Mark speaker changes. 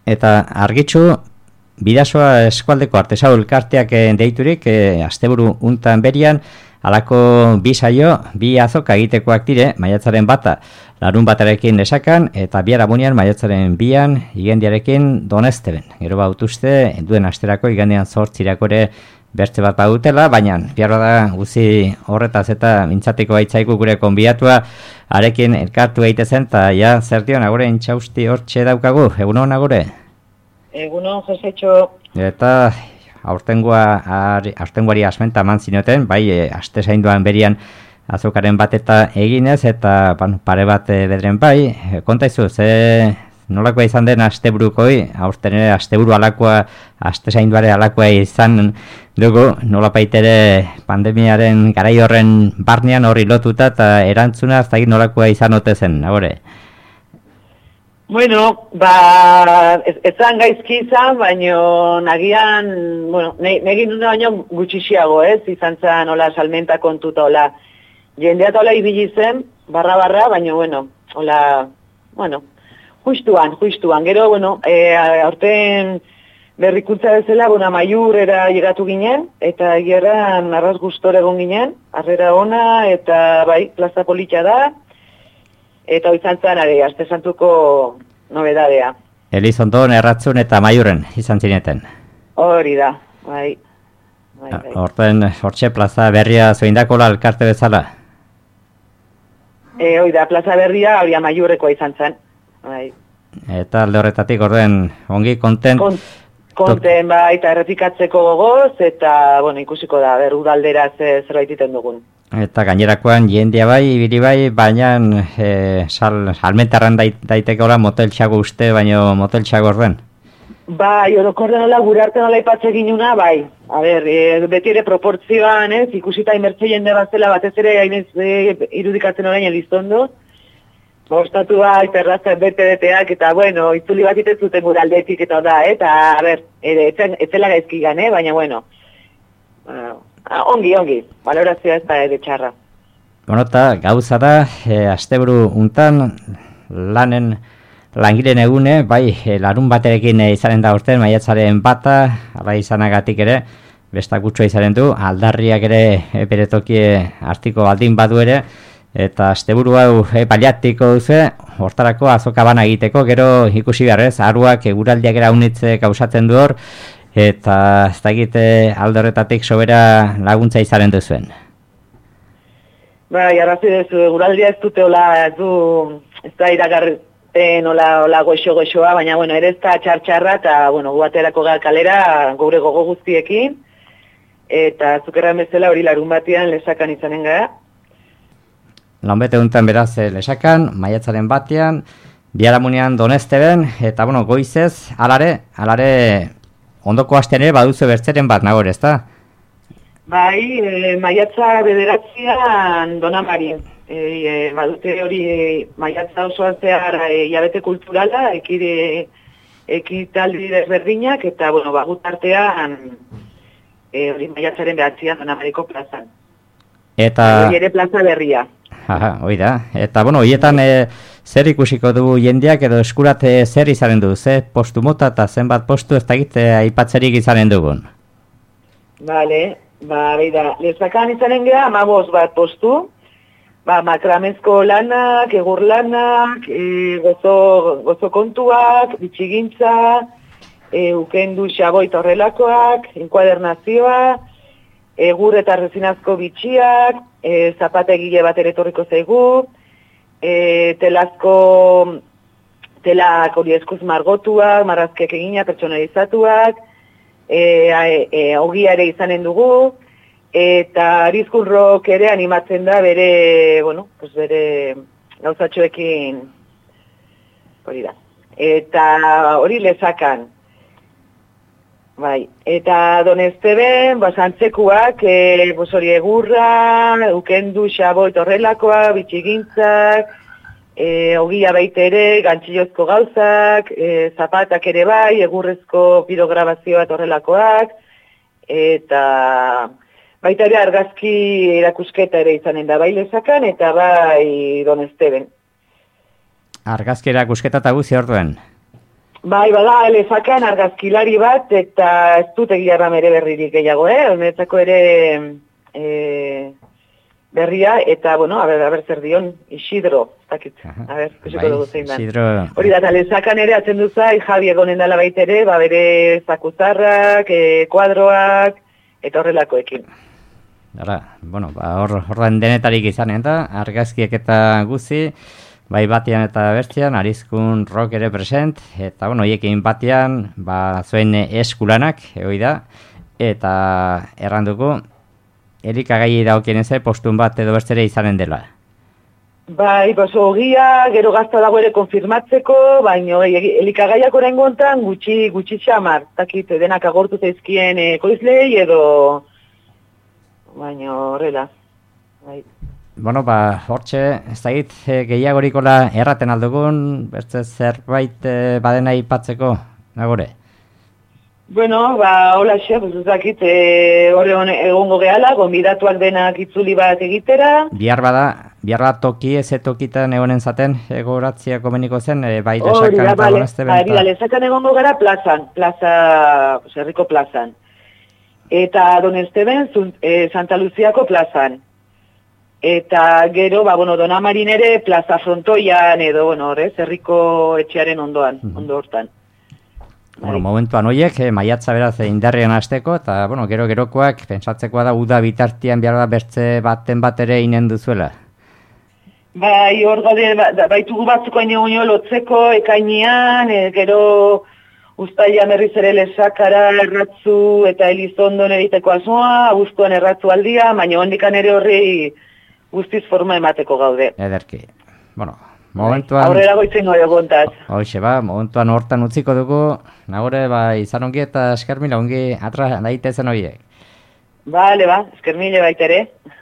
Speaker 1: Eta argitxu, Bidasoa eskualdeko artesau elkarteak deiturik, asteburu untan berian, halako bi saio, bi azoka egitekoak dire, maiatzaren bata, larun batarekin lesakan, eta biharamunean maiatzaren bian, igendiarekin Donezteben. Gero bautuzte, duen asterako igandean 8 ere bertze bat badutela, baina biharra da guzi horretaz eta mintzatiko baitzaiku gure konbiatua, arekin elkartu egitezen, eta ja, zertion, agore intxausti hortxe daukagu, egunon agore?
Speaker 2: Egunon, Josetxo.
Speaker 1: Eta aurtengoari asmenta eman zinioten, bai, aste zainduan berian azokaren bat eta eginez, eta pare bat bedren bai, kontaizu, ze nolakoa izan den asteburukoi, aurten ere asteburu alakoa, aste zainduare alakoa izan dugu, nolapaitere pandemiaren garai horren barnean horri lotuta, eta erantzuna ez nolakoa izan ote zen, agore?
Speaker 2: Bueno, ez zan gaizki izan, baina nagian, negin dut baino gutxixiago, izan zen hola salmenta kontuta, hola, jendeat hola ibili zen, barra, baina, hola, justuan, gero, aurten berrikuntza bezala, maiurera llegatu ginen, eta egeran arras gustor egon ginen, harrera ona, eta bai, plaza polita da, eta izan zen, aste santuko nobedadea.
Speaker 1: Elizondon, Erratzun eta Maiurren izan zineten.
Speaker 2: Hori da, bai.
Speaker 1: Horten, hortxe plaza berria zoindakola elkarte bezala?
Speaker 2: Hori da, plaza berria hori Maiurrekoa izan zen. Bai.
Speaker 1: Eta alde horretatik orden, ongi kontent?
Speaker 2: Konten, bai, eta errepikatzeko gogoz, eta, ikusiko da, udaldera zerbait iten dugun.
Speaker 1: Eta gainerakoan jendea bai, ibili bai, baina salmentarran daitekola motel txago uste, baina motel txago orden?
Speaker 2: Bai, orokorren nola, gure arte nola ipatze ginuna, bai. A ber, beti ere proportzioan, ikusita inbertze jende bazela, batez ere irudikatzen orain Elizondo. Ostatu bai, terrazak bete-beteak, eta itzuli bat itezuten gure aldetik eta da, eta, a ber, etzela gaizkigan, baina, ongi, valorazioa ez da ere txarra.
Speaker 1: Eta gauza da, asteburu untan, langileen egune, bai, larun baterekin izanen da urten, maiatzaren bata, ala izanagatik ere, bestakutxoa izanen du, aldarriak ere bere tokie artiko baldin badu ere, eta asteburu hau baliatiko duzu, hortarako azoka bana egiteko, gero ikusi beharrez, aruak eguraldiak era unitze kausatzen du hor, eta ez da egite alde horretatik sobera laguntza izaren duzuen.
Speaker 2: Bai, arrazi duzu, eguraldia ez dute ez da iragarten hola goxo-goxoa, baina, ere ez da txartxarra, eta, guaterako kalera gure gogo guztiekin, eta zukerran bezala hori larun batean lesakan izanen gara.
Speaker 1: Lanbete duntan beraz lesakan, maiatzaren batean, biharamunean Donezteben, eta, goizez, alare, ondoko astean ere baduzu bertzeren bat nagore, ez da?
Speaker 2: Bai, maiatza bederatzean Donamarin. Badute hori maiatza osoan zehar jabete kulturala, ekitaldi desberdinak, eta, bagut artean hori maiatzaren behatzean Donamariko plazan.
Speaker 1: Eta...
Speaker 2: Hori ere plaza berria.
Speaker 1: Hoi da. Eta, horietan zer ikusiko du jendeak edo eskurat zer izanen du? Ze postu mota eta zenbat postu ez dakit aipatzerik izanen dugun?
Speaker 2: Bale, beida. Lezakan izanen gara 15 bat postu. Makramezko lanak, egur lanak, gozo kontuak, bitxigintza, ukendu xaboit horrelakoak, enkuadernazioa, egur eta rezinazko bitxiak, zapategile bat eretorriko zaigu, telak hori eskuz margotuak, marrazkeak egina, pertsonalizatuak, ogiare izanen dugu, eta arizkurrok ere animatzen da bere gauzatxoekin hori da. Eta hori lezakan. Bai, eta Donezteben, antzekuak, hori egurra, ukendu, xaboit horrelakoa, bitxigintzak, ogia baita ere, gantxillozko gauzak, zapatak ere bai, egurrezko pirograbazioa horrelakoak, eta baita ere argazki erakusketa ere izanen da bai lezakan, eta bai Donezteben.
Speaker 1: Argazki erakusketa eta guzi orduen?
Speaker 2: Bai, bada, lezakan argazkilari bat, eta ez dut egiarra mere berririk gehiago, honetzako ere berria, eta, bueno, a ber zer dion, Isidro, ez dakit, a ber, kusiko dugu zein dan.
Speaker 1: Isidro...
Speaker 2: Hori da, lezakan ere atzen duzai, Javi egonen dala baitere, bere zakuzarrak, kuadroak, eta horrelakoekin.
Speaker 1: Bueno, horren denetarik izanen da, argazkiek eta guzi, bai batean eta bestean, Arizkun rock ere present, eta bueno, hoiekin batean, zuen eskulanak, egoi da, eta erranduko, elikagai daukien ez, postun bat edo bestere izanen dela.
Speaker 2: Bai, ogia, gero gazta dago ere konfirmatzeko, baina elikagaiak oraingo hontan gutxi xamar, takit, denak agortu zaizkien koizlei edo, baina horrela, bai.
Speaker 1: Bueno, hortxe, ez dakit gehiagorikola erraten aldugun, beste zerbait badena aipatzeko, nagore?
Speaker 2: Bueno, hola xe, ez dakit, horre egongo gehala, gonbidatuak denak itzuli bat egitera.
Speaker 1: Bihar bada toki ez tokitan egonen zaten, egoratzia komeniko zen, bai lesakan eta bonazte benta.
Speaker 2: Bai, lesakan egongo gara herriko plazan. Eta Don Esteben, Santa Luziako plazan. Eta gero, Dona Marin ere plaza frontoian edo, herriko etxearen ondoan, ondo hortan.
Speaker 1: Bueno, momentuan horiek, maiatza beraz indarrean hasteko, eta, gerokoak, pentsatzekoa da, uda bitartian behar da bertze baten bat ere inen duzuela.
Speaker 2: Bai, hor gaude, baitugu batzuko hain lotzeko, ekainean, gero uztailan berriz ere lesakara erratzu eta Elizondon egiteko asmoa, abuztuan erratzu aldia, baina hondikan ere horri guztiz forma emateko gaude.
Speaker 1: Ederki. Bueno, momentuan...
Speaker 2: Aurrera goitzen goi egontaz.
Speaker 1: Hoxe, momentuan hortan utziko dugu, nagore, izan ongi eta eskermila ongi atra daitezen horiek.
Speaker 2: Bale, eskermile baitere.